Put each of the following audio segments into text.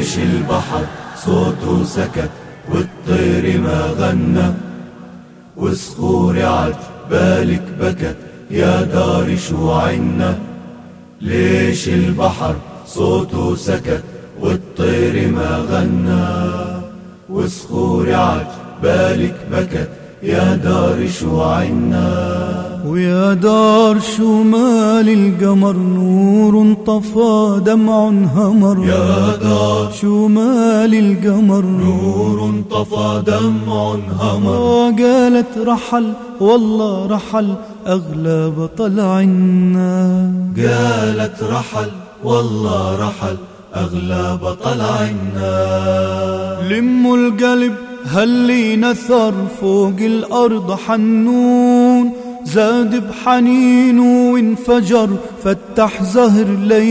ليش البحر صوته سكت والطير ما غنى، وصخور عجبالك بكت يا دار شو عنا. ليش البحر صوته سكت والطير ما غنى، وصخور عجبالك بكت يا دار شو عنا. ويا دار شو مال القمر نور انطفى دمع همر. يا دار شو مال القمر نور انطفى دمع همر. قالت رحل والله رحل أغلى بطل عنا. قالت رحل والله رحل أغلى بطل عنا. لموا القلب هاللي نثر فوق الأرض حنون، زاد بحنينه وانفجر فتح زهر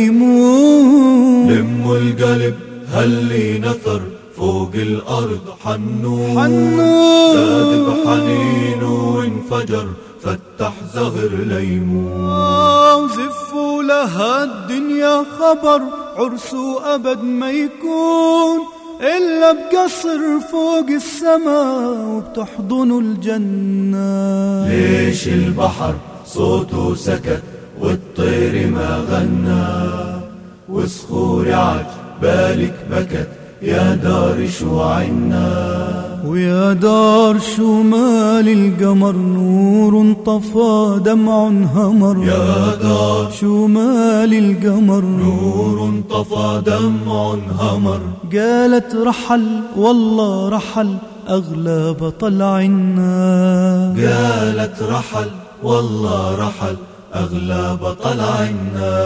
ليمون. لموا القلب هاللي نثر فوق الأرض حنون، زاد بحنينه وانفجر فتح زهر ليمون. وزفوا لها الدنيا خبر عرسه أبد ما يكون إلا بقصر فوق السماء وبتحضن الجنة. ليش البحر صوته سكت والطير ما غنى، وصخور عجبالك بكت يا دار شو عنا. ويا دار شو مال القمر نور انطفى دمع همر. يا دار شو مال القمر نور انطفى دمع همر. قالت رحل والله رحل أغلى بطل عنا. قالت رحل والله رحل أغلى بطل عنا.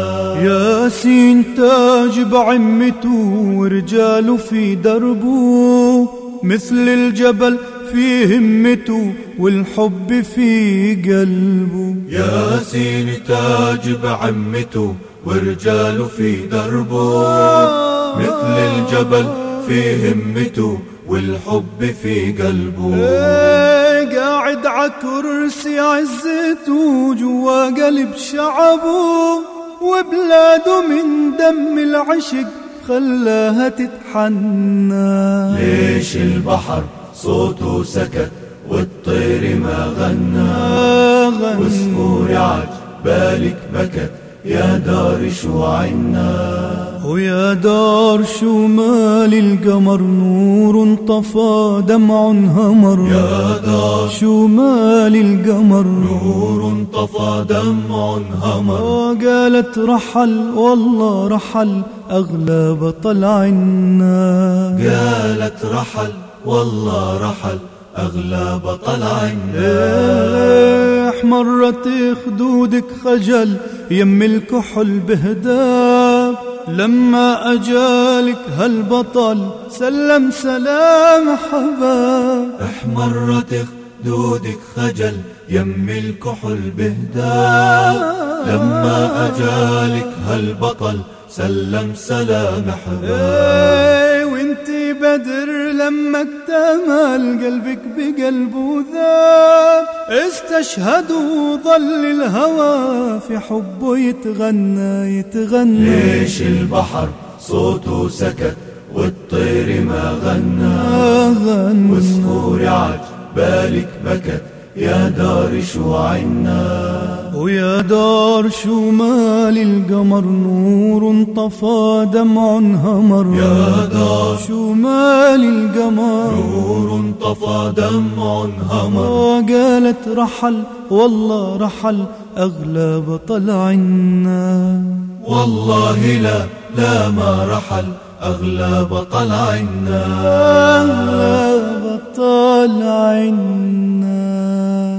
ياسين تاج بعمته ورجاله في دربه، مثل الجبل في همته والحب في قلبه. ياسين تاج بعمته ورجاله في دربه، مثل الجبل في همته والحب في قلبه. قاعد عكرسي عزته جوا قلب شعبه، وبلاده من دم العشق خلاها تتحنى. ليش البحر صوته سكت والطير ما غنى، وصخور عجبالك بكت يا دار شو عنا. ويا دار شو مال القمر نور انطفى دمع همر. يا دار شو مال القمر نور انطفى دمع همر. قالت رحل والله رحل أغلى بطل عنا. قالت رحل والله رحل أغلى بطل عنا. احمرت خدودك خجل يم الكحل بهداب، لما أجالك هالبطل سلم سلام حباب. احمرت خدودك خجل يم الكحل بهداب، لما أجالك هالبطل سلم سلام حباب. وانتي بدر لما اكتمل قلبك بقلبه ذاب، استشهدوا ظل الهوى في حبه يتغنى يتغنى. ليش البحر صوته سكت والطير ما غنى، وصخور عجبالك بكت يا دار شو عنا. ويا دار شو مال القمر نور انطفى دمع همر. يا دار شو مال القمر نور انطفى دمع همر. قالت رحل والله رحل أغلى بطل عنا. والله لا لا ما رحل أغلى بطل عنا. أغلى بطل عنا.